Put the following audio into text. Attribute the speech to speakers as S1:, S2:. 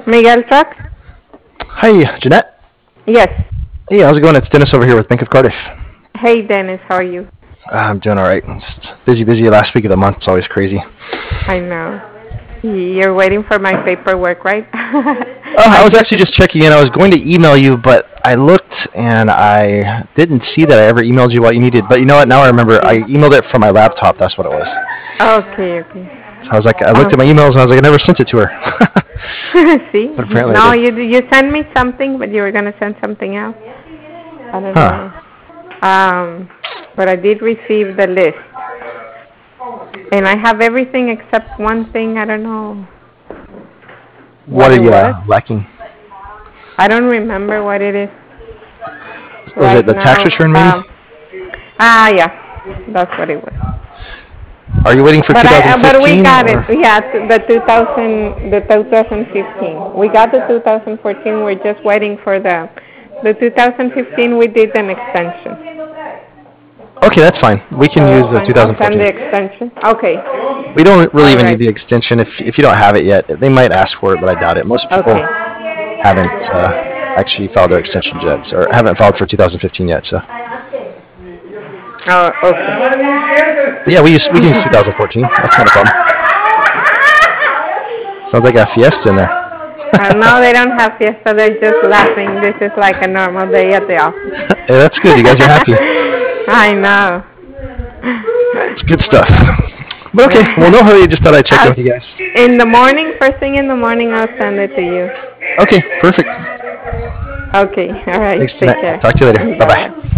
S1: Miguel Truck?
S2: Hi, Jeanette.
S1: Yes.
S2: Hey, how's it going? It's Dennis over here with Bank of Cardiff.
S1: Hey, Dennis, how are you?
S2: I'm doing all right. Just busy last week of the month. It's always crazy.
S1: I know. You're waiting for my paperwork, right?
S2: I
S1: I
S2: was
S1: just,
S2: actually just checking in. I was going to email you, but I looked and I didn't see that I ever emailed you what you needed. But you know what? Now I remember. I emailed it from my laptop. That's what it was.
S1: okay, okay.
S2: So I was like, I looked
S1: Oh,
S2: at my emails and I was like, I never sent it to her.
S1: see?
S2: But apparently I
S1: No,
S2: did.
S1: you sent me something, but you were gonna send something else. I don't
S2: Huh.
S1: know. But I did receive the list, and I have everything except one thing. I don't know
S2: What
S1: what
S2: are
S1: it
S2: you
S1: was.
S2: lacking?
S1: I don't remember what it is
S2: Was it
S1: right
S2: the tax
S1: now.
S2: return maybe?
S1: Yeah, that's what it was.
S2: Are you waiting for
S1: But we
S2: 2015
S1: got it.
S2: or?
S1: Yeah, the 2015. We got the 2014. We're just waiting for the 2015. We did an extension.
S2: Okay, that's fine. We
S1: So
S2: can use
S1: it's
S2: the
S1: fine. I'll send
S2: 2014.
S1: the extension. Okay.
S2: We don't really
S1: All
S2: even need
S1: right.
S2: the extension if you don't have it yet. They might ask for it, but I doubt it. Most people
S1: Okay.
S2: haven't actually filed their extension yet, or haven't filed for 2015 yet. So,
S1: Oh, okay.
S2: but yeah, we can use 2014. That's not a problem. Sounds like a fiesta in there.
S1: No, they don't have fiesta. They're just laughing. This is like a normal day at the office.
S2: Hey, that's good. You guys are happy.
S1: I know.
S2: It's good stuff. But okay, well, no hurry. Just thought I'd check in with you guys.
S1: In the morning, first thing in the morning, I'll send it to you.
S2: Okay, perfect.
S1: Okay, all right.
S2: Thanks,
S1: Take
S2: Jeanette.
S1: care.
S2: Talk to you later. Bye
S1: Bye
S2: bye.
S1: bye.